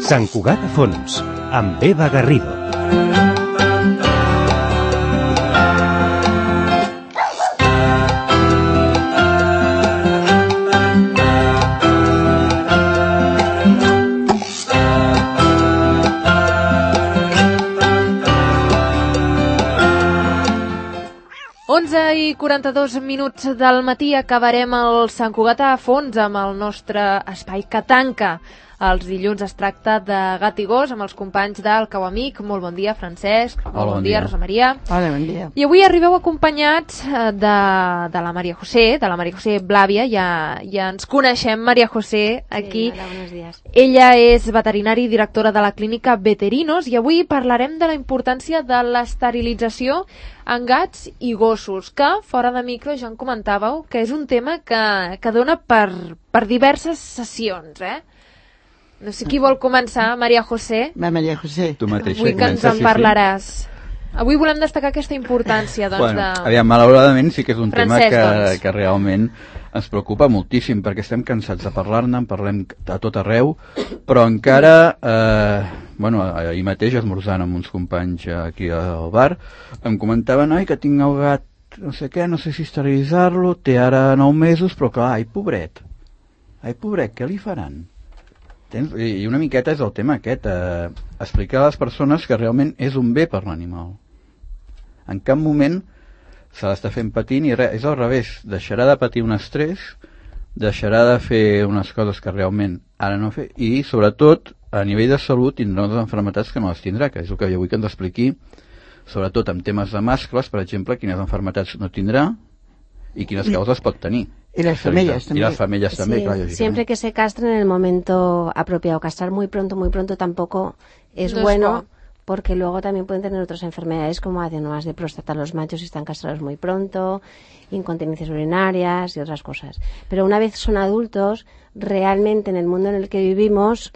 Sant Cugat a Fons, amb Eva Garrido. I 42 minuts del matí acabarem el Sant Cugat a Fons amb el nostre espai que tanca. Els dilluns es tracta de gat i gos amb els companys del Cau Amic. Molt bon dia, Francesc. Molt bon dia, Rosa Maria. Hola, bon dia. I avui arribeu acompanyats de la Maria José, Blàvia. Ja ens coneixem, Maria José, aquí. Sí, hola, buenos días. Ella és veterinari i directora de la clínica Veterinos i avui parlarem de la importància de l'esterilització en gats i gossos, que fora de micro ja en comentàveu que és un tema que dona per diverses sessions, No sé qui vol començar, Maria José. Va, Maria José. Tu mateixa. Vull que ens en parlaràs. Avui volem destacar aquesta importància, doncs, Aviam, malauradament sí que és un Francesc, tema que realment ens preocupa moltíssim, perquè estem cansats de parlar-ne, en parlem a tot arreu, però encara, ahir mateix esmorzant amb uns companys aquí al bar, em comentaven, que tinc el gat, no sé què, no sé si esterilitzar-lo, té ara 9 mesos, però clar, ai pobret, què li faran? I una miqueta és el tema aquest, explicar a les persones que realment és un bé per l'animal. En cap moment se l'està fent patir ni res, és al revés, deixarà de patir un estrès, deixarà de fer unes coses que realment ara no fer, i sobretot a nivell de salut tindrà unes malalties que no les tindrà, que és el que jo vull que ens expliqui, sobretot en temes de mascles, per exemple, quines malalties no tindrà y quines causes pot tenir. Y las femelles también. Y las femelles también, sí, claro. Siempre que se castren en el momento apropiado. Castrar muy pronto tampoco es bueno, porque luego también pueden tener otras enfermedades como adenomas de próstata los machos si están castrados muy pronto, incontinencias urinarias y otras cosas. Pero una vez son adultos, realmente en el mundo en el que vivimos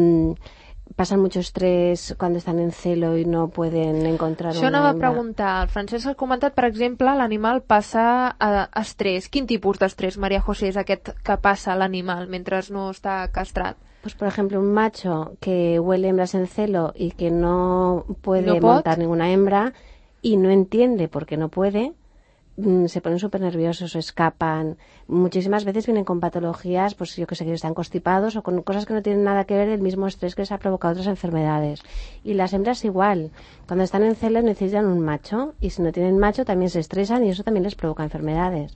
passen mucho estrès quan estan en celo i no poden encontrar Això anava a preguntar. El Francesc ha comentat, per exemple, l'animal passa estrès. Quin tipus d'estrès, María José, és aquest que passa a l'animal mentre no està castrat? Pues, por ejemplo, un macho que huele hembras en celo y que no puede montar ninguna hembra y no entiende por qué no puede, se ponen súper nerviosos, escapan. Muchísimas veces vienen con patologías, pues yo que sé, que están constipados o con cosas que no tienen nada que ver el mismo estrés que les ha provocado otras enfermedades. Y las hembras igual. Cuando están en celo necesitan un macho y si no tienen macho también se estresan y eso también les provoca enfermedades.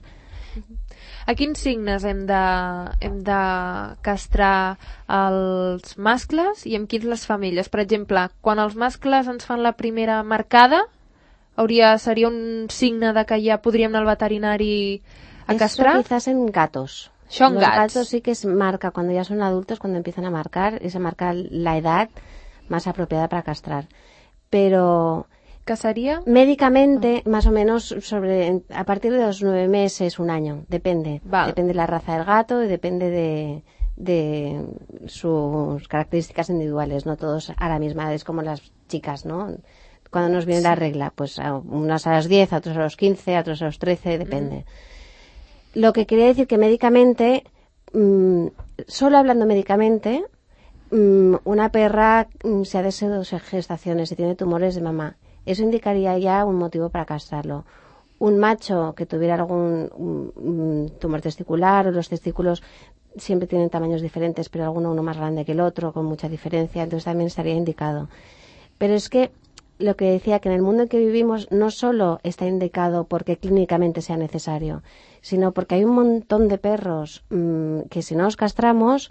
A quins signes hem de castrar els mascles i amb quins les femelles? Per exemple, quan els mascles ens fan la primera marcada, sería un signe de que ya podríem anar al veterinari a castrar. Eso quizás en gatos. Son Los gats. Gatos sí que se marca cuando ya son adultos, cuando empiezan a marcar, y se marca la edad más apropiada para castrar. Pero ¿casaría? Médicamente, más o menos a partir de los 9 meses, 1 año, depende. Vale. Depende de la raza del gato y depende de sus características individuales. No todos a la misma edad, es como las chicas, ¿no? Cuando nos viene la regla, pues unas a los 10, a otros a los 15, a otros a los 13, depende. Lo que quería decir que médicamente, solo hablando médicamente, una perra se ha deseado 2 gestaciones y tiene tumores de mama. Eso indicaría ya un motivo para castrarlo. Un macho que tuviera algún tumor testicular o los testículos siempre tienen tamaños diferentes, pero uno más grande que el otro, con mucha diferencia, entonces también estaría indicado. Pero es que lo que decía, que en el mundo en que vivimos no solo está indicado porque clínicamente sea necesario, sino porque hay un montón de perros que si no los castramos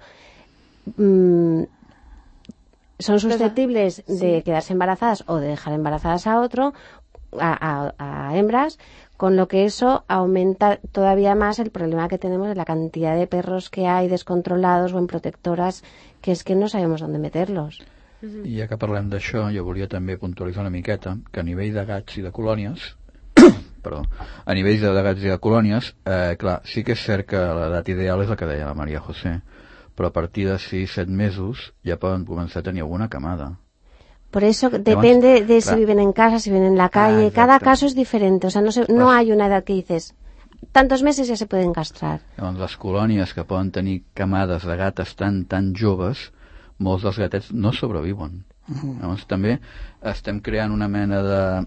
son susceptibles de quedarse embarazadas o de dejar embarazadas a otro, a hembras, con lo que eso aumenta todavía más el problema que tenemos de la cantidad de perros que hay descontrolados o en protectoras, que es que no sabemos dónde meterlos. I ja que parlem d'això, jo volia també puntualitzar una miqueta que a nivell de gats i de colònies a nivell de gats i de colònies, clar, sí que és cert que l'edat ideal és la que deia la Maria José, però a partir de 6-7 mesos ja poden començar a tenir alguna camada. Por eso depende de si viven en casa, si viven en la calle, cada caso es diferente, o sea, no hay una edad que dices tantos meses ya se pueden castrar. Llavors les colònies que poden tenir camades de gates tan joves, molts dels gatets no sobreviuen. Llavors també estem creant una mena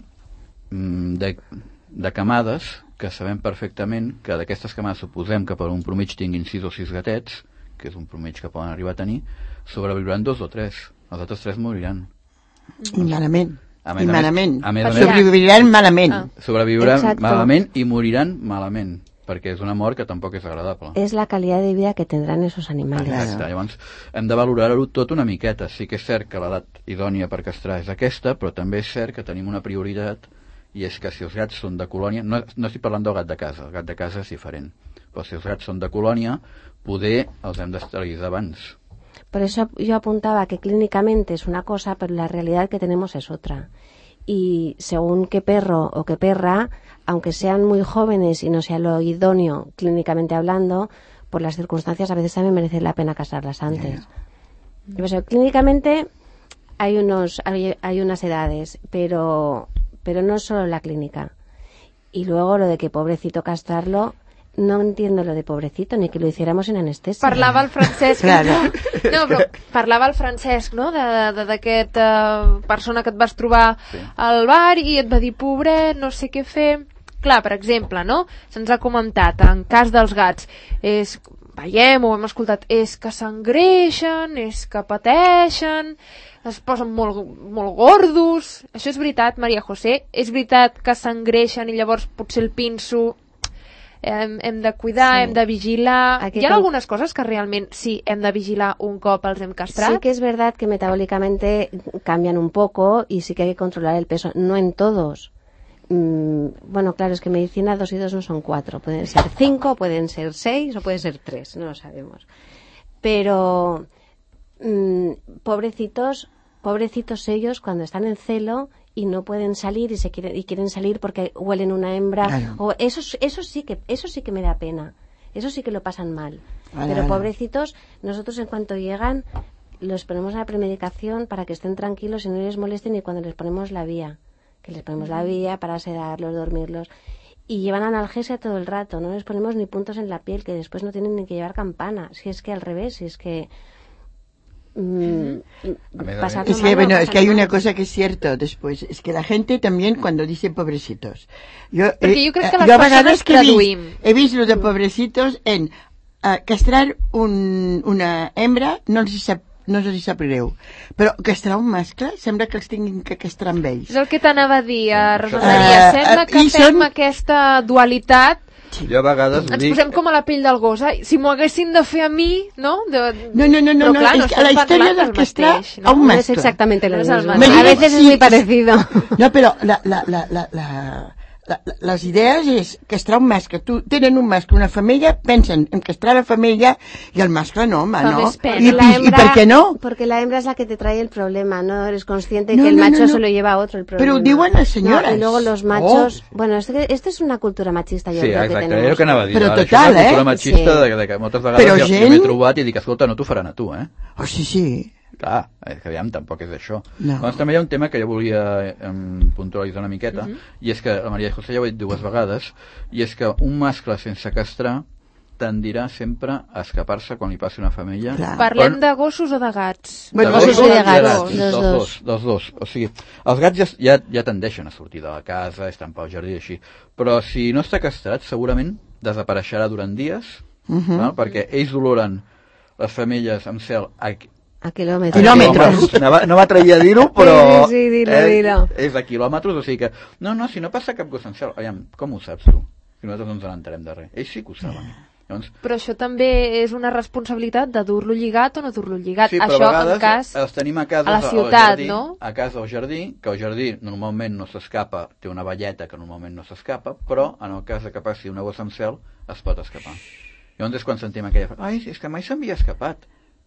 de camades que sabem perfectament que d'aquestes camades suposem que per un promig tinguin 6 o 6 gatets, que és un promig que poden arribar a tenir, sobreviuran 2 o 3. Els altres 3 moriran. I malament. A malament. més, sobreviviran malament. Sobreviuran malament i moriran malament, perquè és una mort que tampoc és agradable. Es la calidad de vida que tendrán esos animales. Exacte, llavors hem de valorar-ho tot una miqueta. Sí que és cert que l'edat idònia per castrar és aquesta, però també és cert que tenim una prioritat, i és que si els gats són de colònia, no estic parlant del gat de casa, el gat de casa és diferent, però si els gats són de colònia, poder els hem d'esterilitzar abans. Por eso yo apuntaba que clínicamente es una cosa, pero la realidad que tenemos es otra. Y según qué perro o qué perra, aunque sean muy jóvenes y no sea lo idóneo clínicamente hablando, por las circunstancias a veces también merece la pena casarlas antes. Pues, clínicamente hay unas edades, pero no es solo la clínica. Y luego lo de que pobrecito castrarlo, no entiendo lo de pobrecito, ni que lo hiciéramos en anestesia. Parlava el Francesc... Claro. No, però parlava el Francesc, no?, d'aquest persona que et vas trobar al bar i et va dir, pobret, no sé què fer. Clar, per exemple, no?, se'ns ha comentat, en cas dels gats, veiem o hem escoltat, és que s'engreixen, és que pateixen, es posen molt gordos. Això és veritat, Maria José? És veritat que s'engreixen i llavors potser el pinso hem de cuidar, hem de vigilar? Hi ha algunes coses que realment sí hem de vigilar un cop els hem castrat? Sí que es verdad que metabólicamente cambian un poco y sí que hay que controlar el peso, no en todos. Bueno, claro, es que medicina 2 y 2 no son 4, pueden ser 5, pueden ser 6 o pueden ser 3, no lo sabemos. Pero pobrecitos ellos cuando están en celo y no pueden salir y quieren salir porque huelen una hembra. Claro. O eso sí que me da pena. Eso sí que lo pasan mal. Pero pobrecitos, nosotros en cuanto llegan los ponemos a la premedicación para que estén tranquilos y no les molesten, y cuando les ponemos la vía, que les ponemos la vía para sedarlos, dormirlos, y llevan analgesia todo el rato, no les ponemos ni puntos en la piel, que después no tienen ni que llevar campana. Si es que al revés, si es que es que bueno, es que hay una cosa que es cierto después, es que la gente también cuando dice pobrecitos, yo creo que las personas he visto lo de pobrecitos en castrar una hembra no els sap greu, però castrar un mascle sembla que els tinguin que castrar amb ells. És el que t'anava a dir, Rosa Maria, sembla que fem aquesta dualitat. Jo a vegades ens posem com a la pell del gos, si m'ho haguessin de fer a mi, no? No, és que la història del castrar a un mascle. No es exactamente lo mismo. A veces es muy parecido. No, però les idees és castrar un mascle. Tenen un mascle, una femella, pensen en castrar la femella y el mascle no, home, no. ¿Y por qué no? Porque la hembra es la que te trae el problema, no eres consciente que el macho se lo lleva a otro el problema. Pero diuen las señoras. Y luego los machos... Bueno, esto es una cultura machista, jo crec que tenemos. Sí, exacte, que anava a dir. Però total, una cultura machista de que moltes vegades jo m'he trobat i dic, escolta, no t'ho faran a tu, Oh, sí. Clar, és que aviam, tampoc és això. Doncs també hi ha un tema que jo volia puntualitzar una miqueta, i és que la Maria José ja ho ha dit 2 vegades, i és que un mascle sense castrar tendirà sempre a escapar-se quan li passi una femella. Parlem de gossos o de gats? De gossos i de gats. Dels dos. O sigui, els gats ja tendeixen a sortir de la casa, estan pel jardí i així, però si no està castrat segurament desapareixerà durant dies, perquè ells oloren les femelles amb cel a quilòmetres. No m'atreia a dir-ho, però sí, dilo. És a quilòmetres, o sigui que no, si no passa cap gos en cel, aviam, com ho saps tu? Si nosaltres no ens n'enterem de res. Ells sí que ho saben. Però això també és una responsabilitat de dur-lo lligat o no dur-lo lligat. Sí, però a vegades els tenim a casa, a la ciutat, no? A casa al jardí, que el jardí normalment no s'escapa, té una valleta que normalment no s'escapa, però en el cas que passi una gossa amb cel es pot escapar. Llavors és quan sentim aquella... Ai, és que mai s'havia escapat.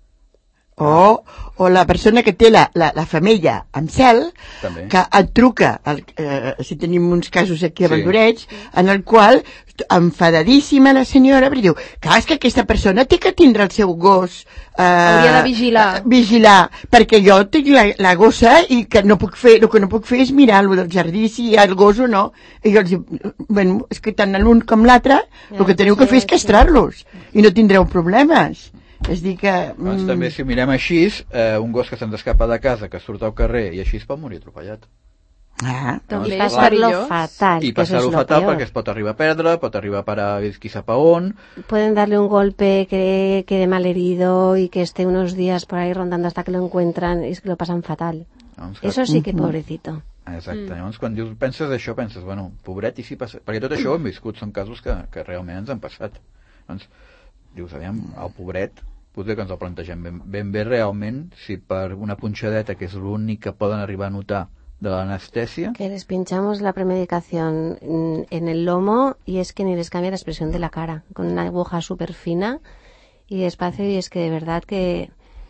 O la persona que té la femella amb cel, també, que et truca, si tenim uns casos aquí a Valdoreig, en el qual, enfadadíssima la senyora, perquè diu, clar, és que aquesta persona té que tindre el seu gos hauria de vigilar, perquè jo tinc la gossa i que el que no puc fer és mirar-lo del jardí si hi ha el gos o no. I jo els dic, bueno, és que tant l'un com l'altre el que teniu que fer és castrar-los i no tindreu problemes. És dir que... Doncs també, si mirem així, un gos que se'ns escapa de casa, que surt al carrer i així es pot morir atropellat. També I és passar-lo perillós. fatal. I que eso es passar-ho lo fatal peor. perquè es pot arribar a perdre, pot arribar a parar qui sap a on. Pueden darle un golpe, que quede mal herido y que esté unos días por ahí rondando hasta que lo encuentran y es que lo pasan fatal. Llavors, Eso sí que pobrecito. Exacte, llavors quan penses això, penses, bueno, pobret, i si passa... Perquè tot això ho hem viscut, són casos que realment ens han passat. Doncs, dius, aviam, el pobret, potser que ens el plantegem ben bé realment, si per una punxadeta, que és l'únic que poden arribar a notar de l'anestèsia... Que les pinchamos la premedicación en el lomo y es que ni les cambia la expresión de la cara, con una aguja súper fina y despacio, y es que de verdad que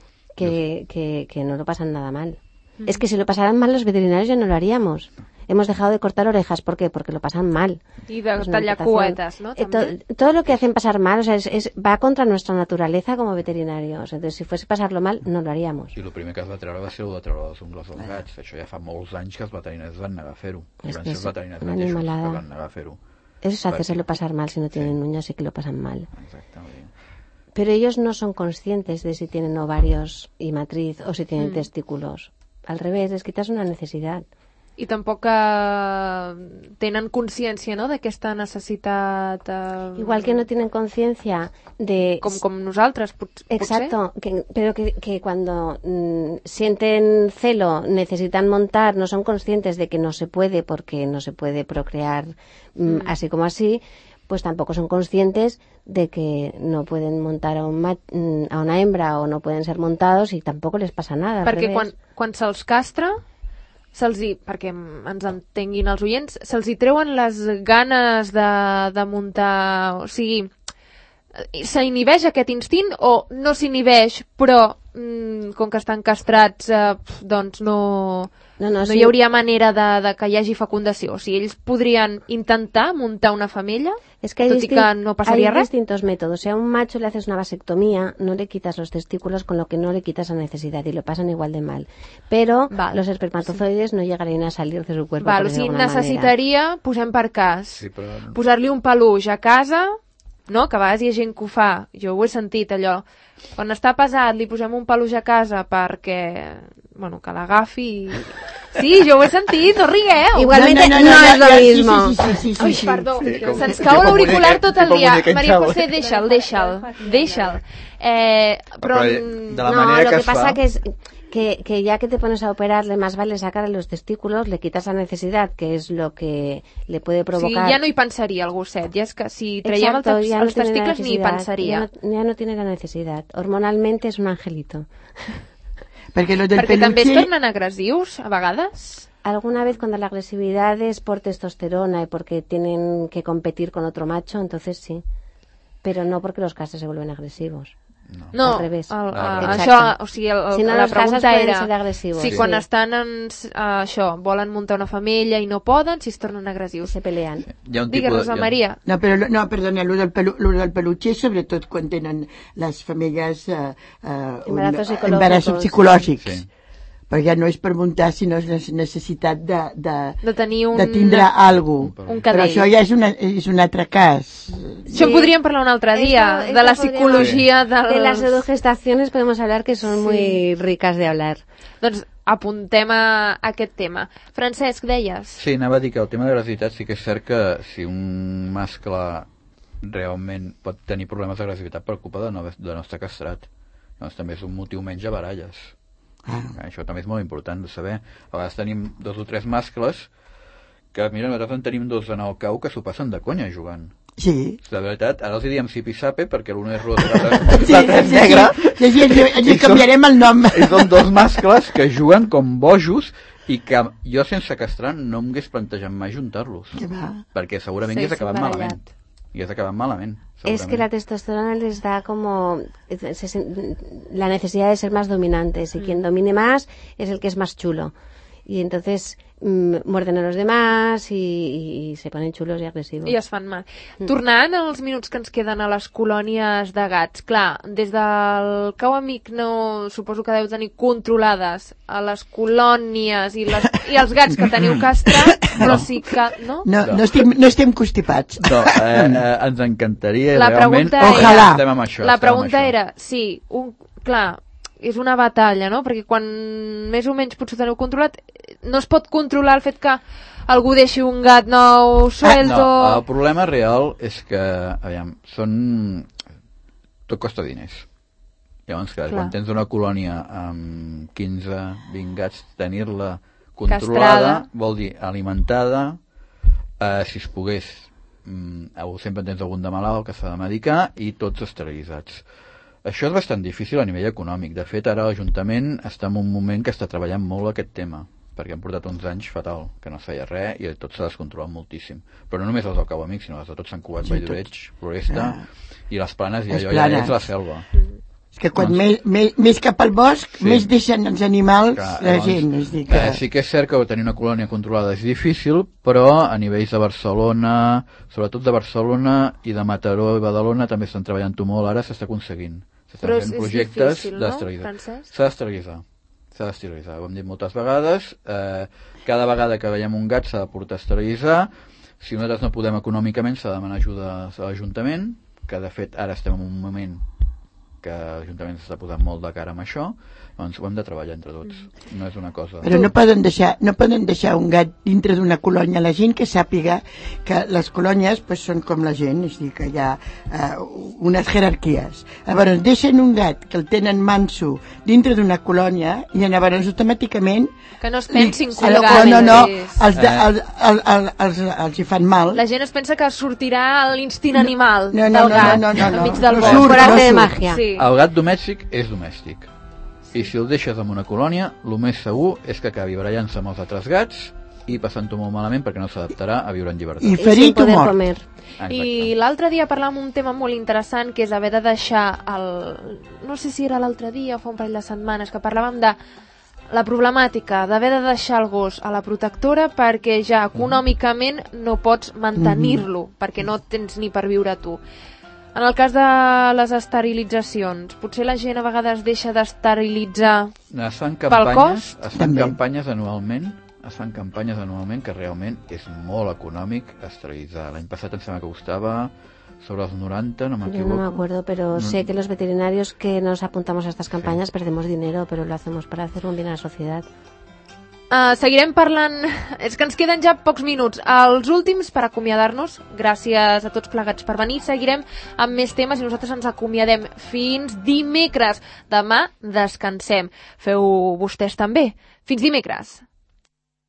no lo pasan nada mal. Es que si lo pasaran mal los veterinarios ya no lo haríamos. Hemos dejado de cortar orejas, ¿por qué? Porque lo pasan mal. I de Es una tallar amputación. cuetes, no? També. Todo lo que hacen pasar mal, o sea, va contra nuestra naturaleza como veterinarios. Entonces, si fuese pasarlo mal, no lo haríamos. I el primer que es va treure va ser el de treure les ungles dels gats. Això ja fa molts anys que els veterinaris van negar a fer-ho. És Van que ser els és veterinaris una mateixos animalada. que van negar a fer-ho. Eso es hacérselo pasar mal si no tienen uñas, sí que lo pasan mal. Exactament. Pero ellos no son conscientes de si tienen ovarios y matriz o si tienen testículos. Al revés, les quitas una necesidad. I tampoc tenen consciència, no?, d'aquesta necessitat... Igual que no tienen conciencia de... Com nosaltres, potser. Exacto, pero que cuando sienten celo, necesitan montar, no son conscientes de que no se puede porque no se puede procrear así como así, pues tampoco son conscientes de que no pueden montar a una hembra o no pueden ser montados y tampoco les pasa nada. Perquè quan se'ls castra, perquè ens entenguin els oients, se'ls hi treuen les ganes de muntar... O sigui, s'inhibeix aquest instint o no s'inhibeix, però com que estan castrats, doncs no sí. hi hauria manera de que hi hagi fecundació. O sigui, ells podrien intentar muntar una femella, es que tot i que no passaria hay res. distintos métodos. Si a un macho le haces una vasectomía, no le quitas los testículos, con lo que no le quitas la necesidad y lo pasan igual de mal. Pero los espermatozoides no llegarían a salir de su cuerpo. O sigui, necessitaria, posem per cas, però... posar-li un peluix a casa, no? Que a vegades hi ha gent que ho fa, jo ho he sentit allò, quan està pesat li posem un peluix a casa perquè, bueno, que l'agafi i... Sí, jo ho he sentit, no rigueu. Igualmente no es lo mismo. Sí. Ai, perdó, Sí, se'ns cau l'auricular tot el dia. Tipo Maria muñeca José, deixa'l. Però de la No, manera lo que que es fa... pasa que es que ya que te pones a operarle, más vale sacar los testículos, le quitas la necesidad, que es lo que le puede o provocar. sigui, ja no hi pensaria el gosset, ja és que si traiem Exacto, ya no els tiene la testicles ni hi necesidad, pensaria. ya no tiene la necesidad. Hormonalmente es un angelito. Perquè lo del Perquè també es peluche... tornen agressius, a vegades. Alguna vez cuando la agresividad es por testosterona y porque tienen que competir con otro macho, entonces sí. Pero no porque los castres se vuelven agresivos. No, al revés. Això, o sigui, Si no, la los casos pregunta pueden era ser agresivos. si quan estan en això, volen muntar una família i no poden, si es tornen agressius. Se pelean. Hi ha un Digues, Rosa Maria. No, però no, perdona, lo del peluche, sobretot quan tenen les femelles embarassos psicològics. Sí. Perquè no és per muntar, sinó és la necessitat de tenir de tindre alguna cosa. un Però cadell. això ja és un altre cas. Això en podríem parlar un altre dia, Esto de la podríamos- psicologia De las dels... pseudogestaciones podemos hablar que son muy ricas de hablar. Doncs apuntem a aquest tema. Francesc, deies? Sí, anava a dir que el tema de l'agressivitat sí que és cert que si un mascle realment pot tenir problemes d'agressivitat per culpa de no estar castrat, doncs també és un motiu menys a baralles. Això també és molt important de saber. A vegades tenim 2 o 3 mascles que, mira, nosaltres en tenim 2 en el cau que s'ho passen de conya jugant. Sí. De veritat, ara els diríem sipi-sape perquè l'un és rosa i l'altre és negre. Sí, ens canviarem el nom. I són 2 mascles que juguen com bojos i que jo sense castrar no em hagués plantejat mai juntar-los. Que va. Perquè segurament hagués acabat malament. I has acabat malament. Es que la testosterona les da como la necesidad de ser más dominantes y quien domine más es el que es más chulo. Y entonces muerden a los demás y se ponen chulos y agresivos. I es fan mal. Tornant als minuts que ens queden a les colònies de gats, clar, des del cau amic no suposo que deu tenir controlades a les colònies i els gats que teniu castrats, però sí que... No estem constipats. No, ens encantaria, la realment, ojalà. Estem amb això. La pregunta era, sí, clar, és una batalla, no? Perquè quan més o menys potser teniu controlat, no es pot controlar el fet que algú deixi un gat nou suelto... No, el problema real és que, aviam, tot costa diners. Llavors, clar, quan tens una colònia amb 15-20 gats, tenir-la controlada, vol dir alimentada, si es pogués, sempre tens algun de malalt que s'ha de medicar, i tots esterilitzats. Això és bastant difícil a nivell econòmic. De fet, ara l'Ajuntament està en un moment que està treballant molt aquest tema, perquè han portat uns anys fatal, que no es feia res i tot s'ha descontrolat moltíssim. Però no només els del Cau Amic, sinó els de tot Sant Cugat, Vall-d'Oreig, Floresta i les Planes, i allò ja és la selva. És que quan més cap al bosc, més deixen els animals la gent. Sí que és cert que tenir una colònia controlada és difícil, però a nivells de Barcelona, sobretot de Barcelona i de Mataró i Badalona, també estan treballant-ho molt, ara s'està aconseguint. Però és difícil, no, Francesc? S'ha d'esterilitzar, ho hem dit moltes vegades. Cada vegada que veiem un gat s'ha de portar a esterilitzar. Si nosaltres no podem econòmicament, s'ha de demanar ajuda a l'Ajuntament, que de fet ara estem en un moment que l'Ajuntament s'està posant molt de cara amb això, doncs ho hem de treballar entre tots. No és una cosa... Però no poden deixar un gat dintre d'una colònia. La gent que sàpiga que les colònies pues, són com la gent, és a dir, que hi ha unes jerarquies. Llavors, deixen un gat que el tenen manso dintre d'una colònia i llavors automàticament... Que no es pensin que el gat... No, els hi fan mal. La gent es pensa que sortirà l'instint animal del gat enmig del bosc. Per arte de màgia. El gat domèstic és domèstic. I si el deixes en una colònia, el més segur és que acabi barallant-se amb els altres gats i passant-ho molt malament perquè no s'adaptarà a viure en llibertat. I ferit o mort. I l'altre dia parlàvem un tema molt interessant, que és haver de deixar no sé si era l'altre dia o fa un parell de setmanes, que parlàvem de la problemàtica d'haver de deixar el gos a la protectora perquè ja econòmicament no pots mantenir-lo, perquè no tens ni per viure tu. En el cas de les esterilitzacions, potser la gent a vegades deixa d'esterilitzar pel cost? Es fan campanyes anualment que realment és molt econòmic esterilitzar. L'any passat em sembla que costava sobre els 90, no m'equivoco. Yo no me acuerdo, pero sé que los veterinarios que nos apuntamos a estas campañas perdemos dinero, pero lo hacemos para hacer un bien a la sociedad. Seguirem parlant, és que ens queden ja pocs minuts. Els últims per acomiadar-nos, gràcies a tots plegats per venir, seguirem amb més temes i nosaltres ens acomiadem fins dimecres. Demà descansem. Feu vostès també. Fins dimecres.